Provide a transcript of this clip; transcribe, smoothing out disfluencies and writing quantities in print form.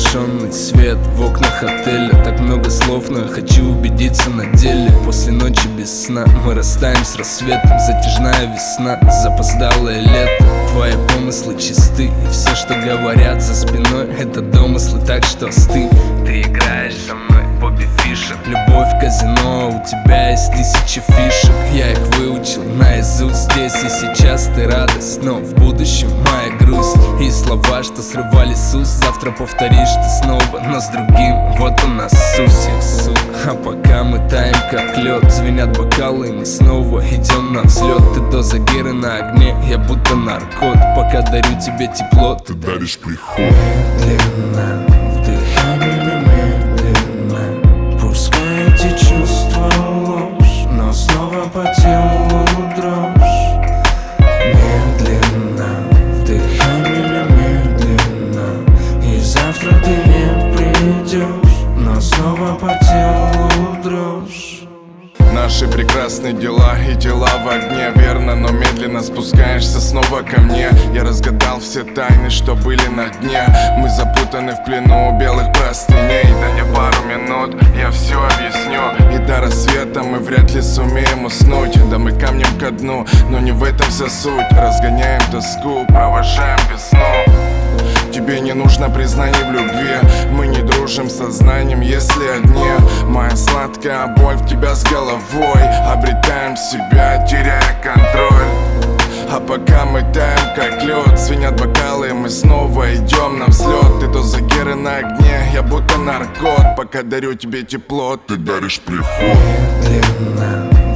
приглушенный свет в окнах отеля. Так много слов, но я хочу убедиться на деле. После ночи без сна мы растаем с рассветом. Затяжная весна, запоздалое лето. Твои помыслы чисты, и все, что говорят за спиной, это домыслы, так что остынь. Ты играешь со мной, Бобби Фишер. Любовь в казино, у тебя есть 1000 фишек. Я их выучил наизусть. Здесь и сейчас ты радость, но в будущем моя грусть. И слова, что срывали с уст, завтра повторишь ты снова, но с другим. Вот у нас сусик. А пока мы таем как лед, звенят бокалы, и мы снова идем на взлет. Ты доза гиры на огне, я будто наркот. Пока дарю тебе тепло, ты даришь приход. Медленно, вдыхай меня медленно. Пускай эти чувства ложь, но снова по телу дрожь. Медленно, вдыхай меня медленно. И завтра ты не придешь, но снова по телу дрожь. Наши прекрасные дела и дела в огне. Верно, но медленно спускаешься снова ко мне. Я разгадал все тайны, что были на дне. Мы запутаны в плену белых простыней. Да не пару минут, я все объясню. И до рассвета мы вряд ли сумеем уснуть. Да мы камнем ко дну, но не в этом вся суть. Разгоняем тоску, провожаем весну. Тебе не нужно признание в любви. Мы не дружим сознанием, если одни. Моя сладкая боль в тебя с головой. Обретаем себя, теряя контроль. А пока мы таем как лед, звенят бокалы, и мы снова идем на взлет. Ты доза гиры на огне, я будто наркот. Пока дарю тебе тепло, ты даришь приход. Медленно,